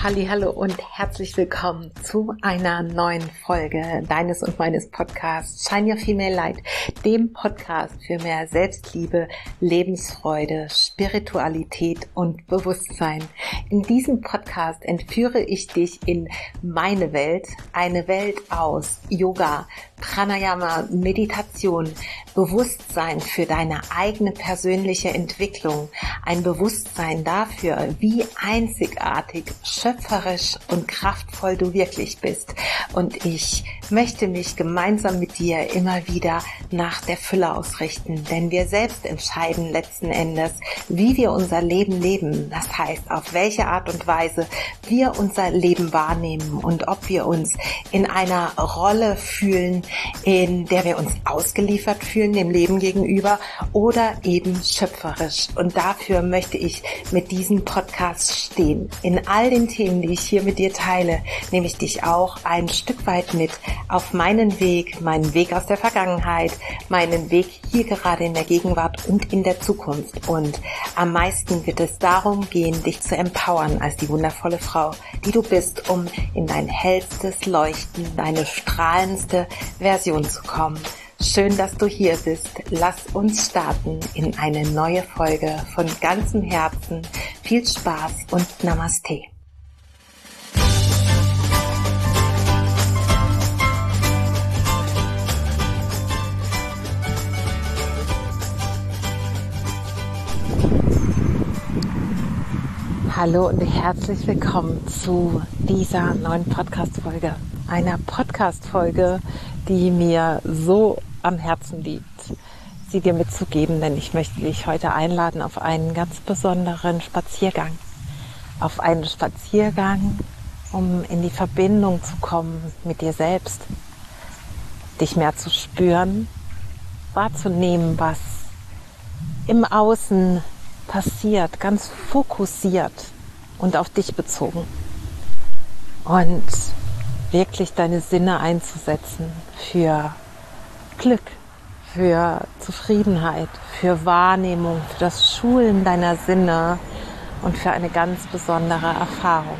Hallihallo und herzlich willkommen zu einer neuen Folge deines und meines Podcasts Shine Your Female Light, dem Podcast für mehr Selbstliebe, Lebensfreude, Spiritualität und Bewusstsein. In diesem Podcast entführe ich dich in meine Welt, eine Welt aus Yoga, Pranayama, Meditation, Bewusstsein für deine eigene persönliche Entwicklung, ein Bewusstsein dafür, wie einzigartig, schöpferisch und kraftvoll du wirklich bist. Und ich möchte mich gemeinsam mit dir immer wieder nach der Fülle ausrichten, denn wir selbst entscheiden letzten Endes, wie wir unser Leben leben. Das heißt, auf welche Art und Weise wir unser Leben wahrnehmen und ob wir uns in einer Rolle fühlen, in der wir uns ausgeliefert fühlen, dem Leben gegenüber, oder eben schöpferisch. Und dafür möchte ich mit diesem Podcast stehen. In all den Themen, die ich hier mit dir teile, nehme ich dich auch ein Stück weit mit auf meinen Weg aus der Vergangenheit, meinen Weg hier gerade in der Gegenwart und in der Zukunft. Und am meisten wird es darum gehen, dich zu empowern als die wundervolle Frau, die du bist, um in dein hellstes Leuchten, deine strahlendste Version zu kommen. Schön, dass du hier bist. Lass uns starten in eine neue Folge von ganzem Herzen. Viel Spaß und Namaste. Hallo und herzlich willkommen zu dieser neuen Podcast-Folge. Einer Podcast-Folge, die mir so am Herzen liegt, sie dir mitzugeben, denn ich möchte dich heute einladen auf einen ganz besonderen Spaziergang. Auf einen Spaziergang, um in die Verbindung zu kommen mit dir selbst, dich mehr zu spüren, wahrzunehmen, was im Außen passiert, ganz fokussiert und auf dich bezogen. Und wirklich deine Sinne einzusetzen für Glück, für Zufriedenheit, für Wahrnehmung, für das Schulen deiner Sinne und für eine ganz besondere Erfahrung.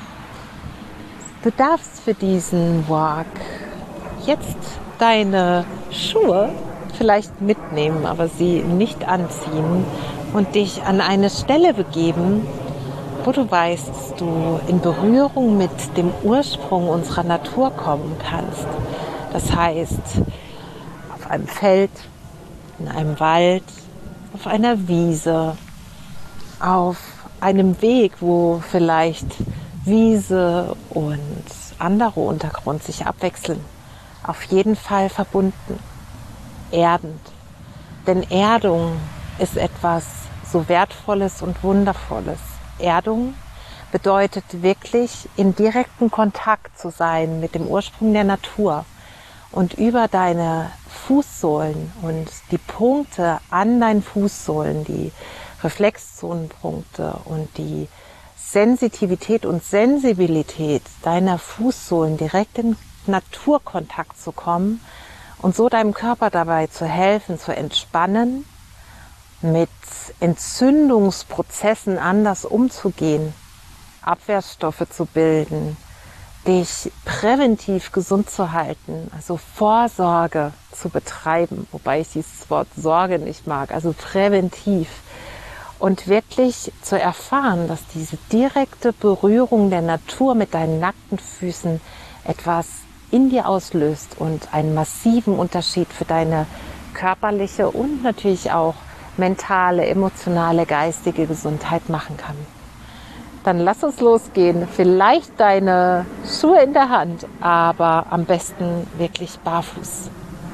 Du darfst für diesen Walk jetzt deine Schuhe vielleicht mitnehmen, aber sie nicht anziehen und dich an eine Stelle begeben, wo du weißt, dass du in Berührung mit dem Ursprung unserer Natur kommen kannst. Das heißt, auf einem Feld, in einem Wald, auf einer Wiese, auf einem Weg, wo vielleicht Wiese und anderer Untergrund sich abwechseln. Auf jeden Fall verbunden, erdend. Denn Erdung ist etwas so Wertvolles und Wundervolles. Erdung bedeutet wirklich, in direkten Kontakt zu sein mit dem Ursprung der Natur und über deine Fußsohlen und die Punkte an deinen Fußsohlen, die Reflexzonenpunkte und die Sensitivität und Sensibilität deiner Fußsohlen direkt in Naturkontakt zu kommen und so deinem Körper dabei zu helfen, zu entspannen, mit Entzündungsprozessen anders umzugehen, Abwehrstoffe zu bilden, dich präventiv gesund zu halten, also Vorsorge zu betreiben, wobei ich dieses Wort Sorge nicht mag, also präventiv. Und wirklich zu erfahren, dass diese direkte Berührung der Natur mit deinen nackten Füßen etwas in dir auslöst und einen massiven Unterschied für deine körperliche und natürlich auch mentale, emotionale, geistige Gesundheit machen kann. Dann lass uns losgehen. Vielleicht deine Schuhe in der Hand, aber am besten wirklich barfuß.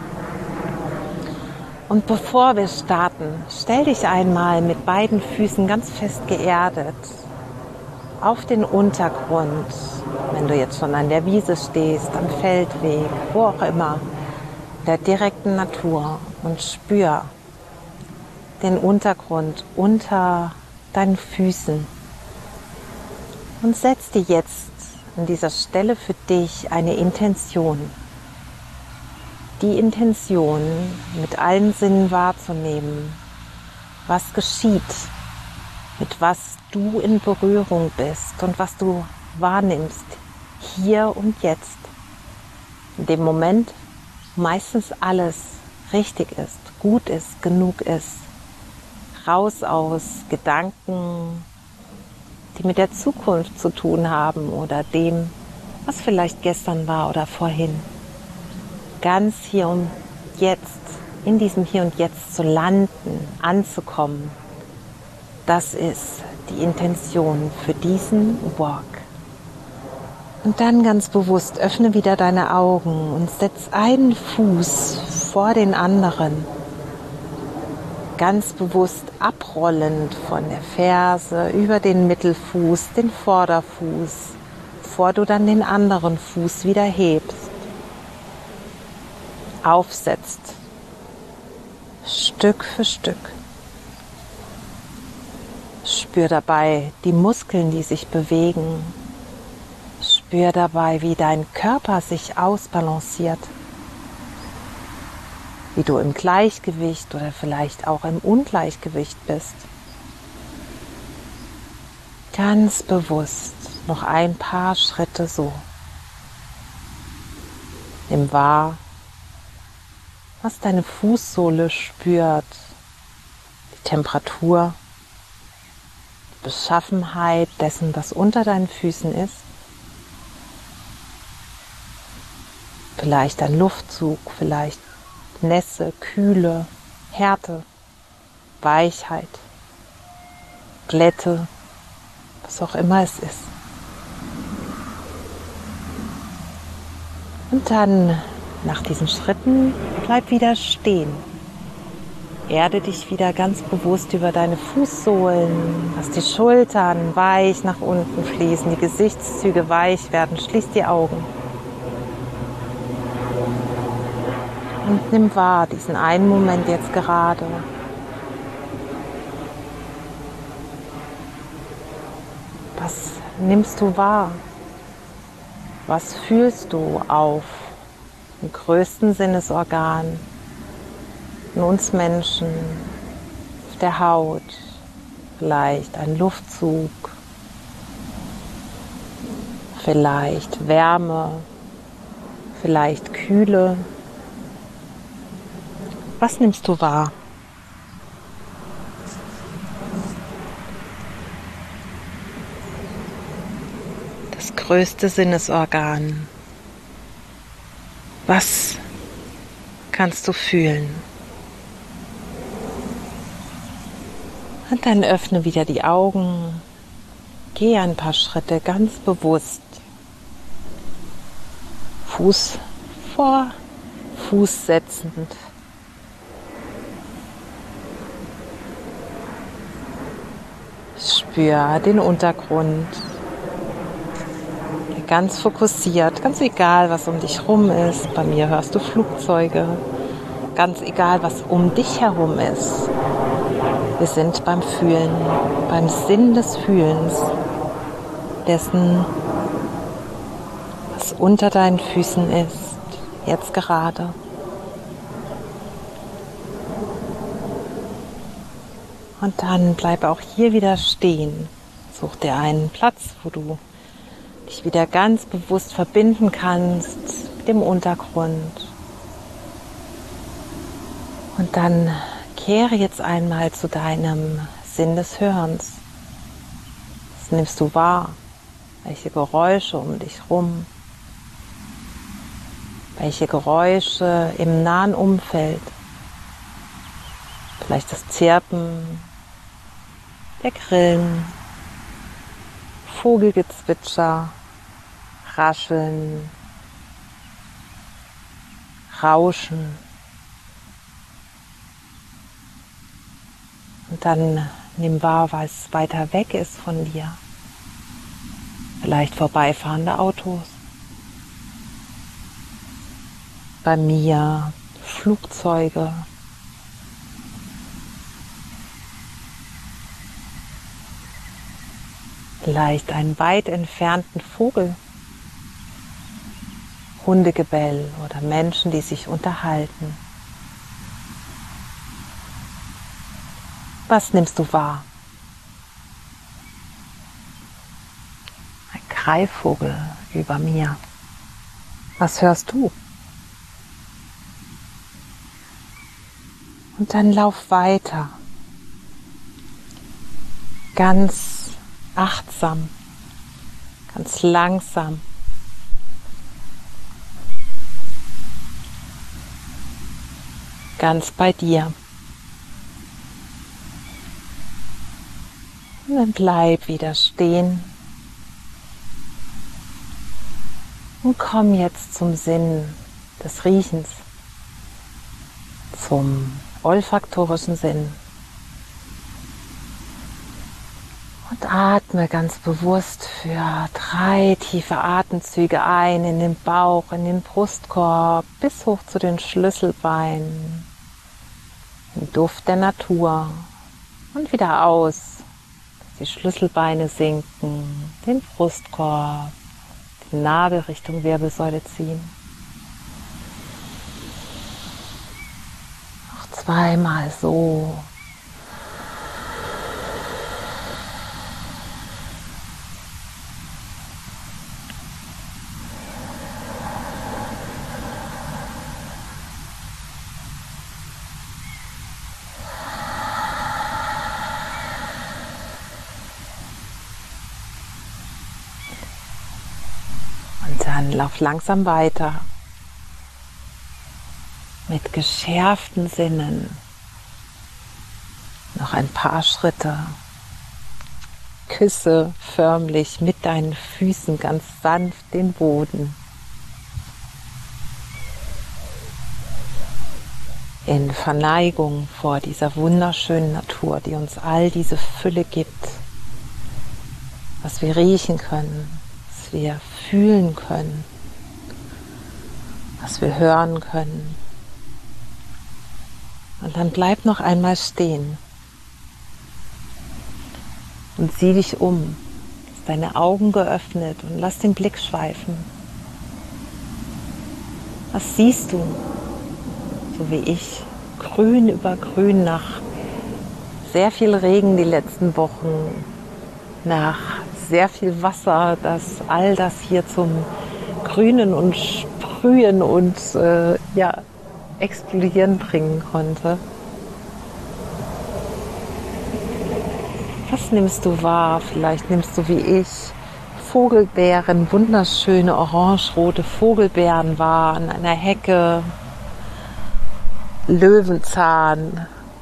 Und bevor wir starten, stell dich einmal mit beiden Füßen ganz fest geerdet auf den Untergrund. Wenn du jetzt schon an der Wiese stehst, am Feldweg, wo auch immer, der direkten Natur, und spür den Untergrund unter deinen Füßen. Und setz dir jetzt an dieser Stelle für dich eine Intention. Die Intention, mit allen Sinnen wahrzunehmen, was geschieht, mit was du in Berührung bist und was du wahrnimmst, hier und jetzt. In dem Moment meistens alles richtig ist, gut ist, genug ist. Raus aus Gedanken, die mit der Zukunft zu tun haben oder dem, was vielleicht gestern war oder vorhin. Ganz hier und jetzt, in diesem Hier und Jetzt zu landen, anzukommen, das ist die Intention für diesen Walk. Und dann ganz bewusst öffne wieder deine Augen und setz einen Fuß vor den anderen. Ganz bewusst abrollend von der Ferse über den Mittelfuß, den Vorderfuß, bevor du dann den anderen Fuß wieder hebst. Aufsetzt. Stück für Stück. Spür dabei die Muskeln, die sich bewegen. Spür dabei, wie dein Körper sich ausbalanciert. Wie du im Gleichgewicht oder vielleicht auch im Ungleichgewicht bist. Ganz bewusst noch ein paar Schritte so. Nimm wahr, was deine Fußsohle spürt, die Temperatur, die Beschaffenheit dessen, was unter deinen Füßen ist. Vielleicht ein Luftzug, vielleicht Nässe, Kühle, Härte, Weichheit, Glätte, was auch immer es ist. Und dann, nach diesen Schritten, bleib wieder stehen. Erde dich wieder ganz bewusst über deine Fußsohlen, lass die Schultern weich nach unten fließen, die Gesichtszüge weich werden, schließ die Augen. Und nimm wahr, diesen einen Moment jetzt gerade. Was nimmst du wahr? Was fühlst du auf dem größten Sinnesorgan in uns Menschen, auf der Haut? Vielleicht ein Luftzug, vielleicht Wärme, vielleicht Kühle. Was nimmst du wahr? Das größte Sinnesorgan. Was kannst du fühlen? Und dann öffne wieder die Augen. Geh ein paar Schritte ganz bewusst. Fuß vor Fuß setzend. Spür den Untergrund. Ganz fokussiert, ganz egal, was um dich herum ist. Bei mir hörst du Flugzeuge. Ganz egal, was um dich herum ist. Wir sind beim Fühlen, beim Sinn des Fühlens, dessen, was unter deinen Füßen ist, jetzt gerade. Und dann bleib auch hier wieder stehen. Such dir einen Platz, wo du dich wieder ganz bewusst verbinden kannst mit dem Untergrund. Und dann kehre jetzt einmal zu deinem Sinn des Hörens. Was nimmst du wahr? Welche Geräusche um dich rum? Welche Geräusche im nahen Umfeld? Vielleicht das Zirpen der Grillen, Vogelgezwitscher, Rascheln, Rauschen. Und dann nimm wahr, was weiter weg ist von dir. Vielleicht vorbeifahrende Autos. Bei mir Flugzeuge. Vielleicht einen weit entfernten Vogel. Hundegebell oder Menschen, die sich unterhalten. Was nimmst du wahr? Ein Greifvogel über mir. Was hörst du? Und dann lauf weiter. Ganz achtsam, ganz langsam. Ganz bei dir. Und dann bleib wieder stehen. Und komm jetzt zum Sinn des Riechens, zum olfaktorischen Sinn. Und atme ganz bewusst für 3 tiefe Atemzüge ein in den Bauch, in den Brustkorb, bis hoch zu den Schlüsselbeinen, im Duft der Natur. Und wieder aus, dass die Schlüsselbeine sinken, den Brustkorb, die Nabel Richtung Wirbelsäule ziehen. Noch 2-mal so. Und dann lauf langsam weiter. Mit geschärften Sinnen. Noch ein paar Schritte. Küsse förmlich mit deinen Füßen ganz sanft den Boden. In Verneigung vor dieser wunderschönen Natur, die uns all diese Fülle gibt. Was wir riechen können, was wir fühlen können, was wir hören können. Und dann bleib noch einmal stehen und sieh dich um. Lass deine Augen geöffnet und lass den Blick schweifen. Was siehst du? So wie ich, grün über grün nach sehr viel Regen die letzten Wochen, nach sehr viel Wasser, das all das hier zum Grünen und Sprühen und Explodieren bringen konnte. Was nimmst du wahr? Vielleicht nimmst du wie ich Vogelbeeren, wunderschöne orange-rote Vogelbeeren wahr an einer Hecke, Löwenzahn,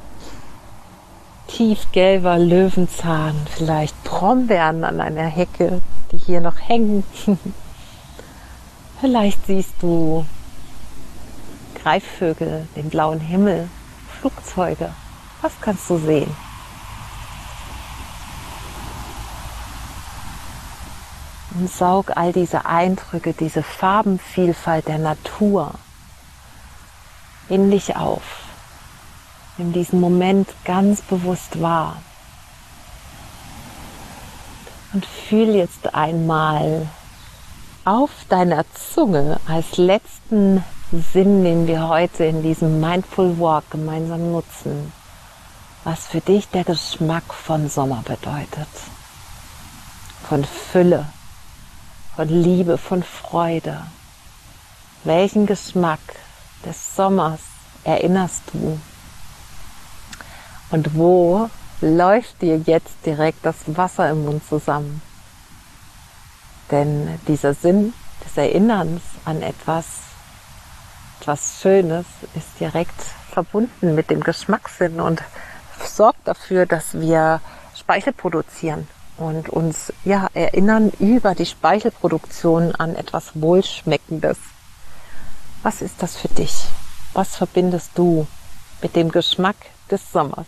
tiefgelber Löwenzahn, vielleicht Brombeeren an einer Hecke, die hier noch hängen. Vielleicht siehst du Greifvögel, den blauen Himmel, Flugzeuge. Was kannst du sehen? Und saug all diese Eindrücke, diese Farbenvielfalt der Natur in dich auf. Nimm diesen Moment ganz bewusst wahr. Und fühl jetzt einmal auf deiner Zunge als letzten Sinn, den wir heute in diesem Mindful Walk gemeinsam nutzen, was für dich der Geschmack von Sommer bedeutet. Von Fülle, von Liebe, von Freude. Welchen Geschmack des Sommers erinnerst du? Und wo läuft dir jetzt direkt das Wasser im Mund zusammen? Denn dieser Sinn des Erinnerns an etwas Schönes ist direkt verbunden mit dem Geschmackssinn und sorgt dafür, dass wir Speichel produzieren und uns erinnern über die Speichelproduktion an etwas Wohlschmeckendes. Was ist das für dich? Was verbindest du mit dem Geschmack des Sommers?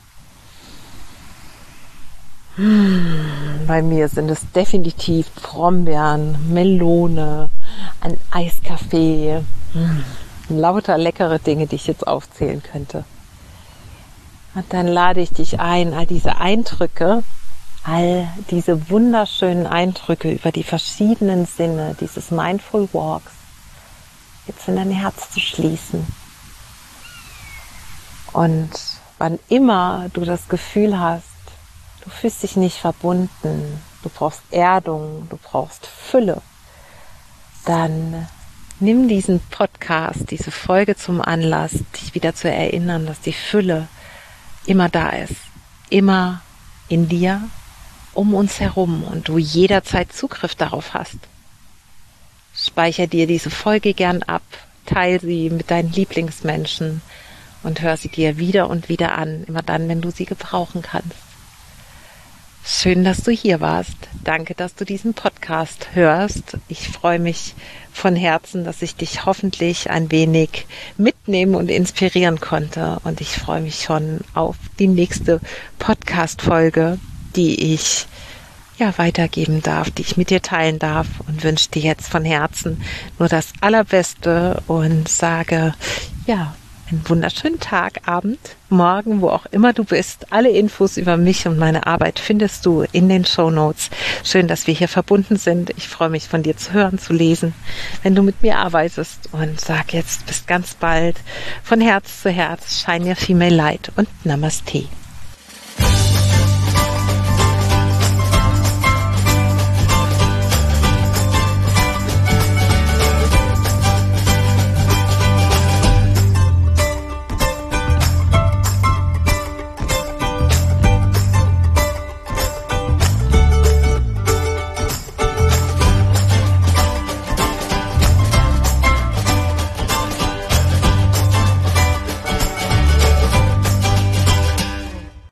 Bei mir sind es definitiv Brombeeren, Melone, ein Eiskaffee, lauter leckere Dinge, die ich jetzt aufzählen könnte. Und dann lade ich dich ein, all diese Eindrücke, all diese wunderschönen Eindrücke über die verschiedenen Sinne dieses Mindful Walks jetzt in dein Herz zu schließen. Und wann immer du das Gefühl hast, du fühlst dich nicht verbunden, du brauchst Erdung, du brauchst Fülle, dann nimm diesen Podcast, diese Folge zum Anlass, dich wieder zu erinnern, dass die Fülle immer da ist, immer in dir, um uns herum und du jederzeit Zugriff darauf hast. Speicher dir diese Folge gern ab, teile sie mit deinen Lieblingsmenschen und hör sie dir wieder und wieder an, immer dann, wenn du sie gebrauchen kannst. Schön, dass du hier warst. Danke, dass du diesen Podcast hörst. Ich freue mich von Herzen, dass ich dich hoffentlich ein wenig mitnehmen und inspirieren konnte. Und ich freue mich schon auf die nächste Podcast-Folge, die ich weitergeben darf, die ich mit dir teilen darf, und wünsche dir jetzt von Herzen nur das Allerbeste und sage, einen wunderschönen Tag, Abend, Morgen, wo auch immer du bist. Alle Infos über mich und meine Arbeit findest du in den Shownotes. Schön, dass wir hier verbunden sind. Ich freue mich, von dir zu hören, zu lesen, wenn du mit mir arbeitest, und sag jetzt bis ganz bald von Herz zu Herz, Shine Your Female Light und Namaste.